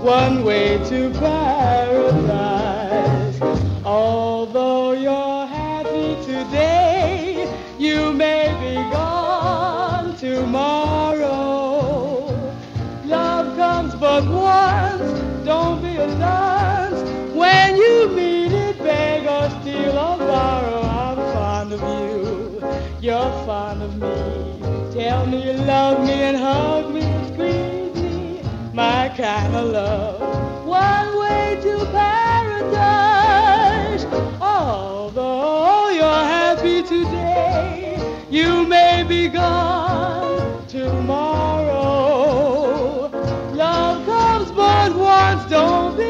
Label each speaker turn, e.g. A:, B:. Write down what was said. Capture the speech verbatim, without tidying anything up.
A: one way to paradise. Although you're happy today, you may be gone tomorrow. Love comes but once, don't be a dunce. When you meet it, beg or steal or borrow. I'm fond of you, you're fond of me. Tell me you love me and hug me and squeeze me, my kind of love. One way to paradise. Although you're happy today, you may be gone tomorrow. Love comes but once, don't be